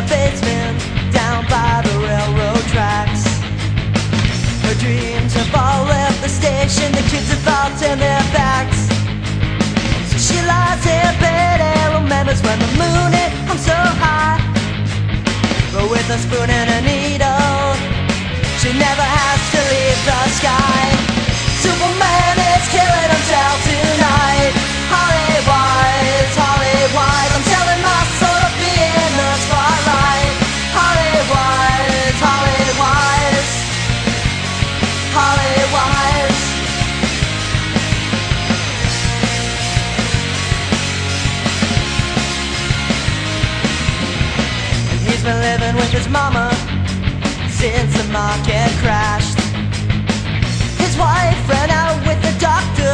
a basement down by the railroad tracks. Her dreams have all left the station, the kids have all turned their backs. So she lies in bed and remembers when the moon hit hung so high. But with a spoon and a needle, she never has to leave the sky. Superman is killing himself tonight. Holly-wise, Holly-wise, I'm selling my soul to be in the spotlight. Holly-wise, Holly-wise, Holly-wise. And he's been living with his mama since the market crashed. His wife ran out with the doctor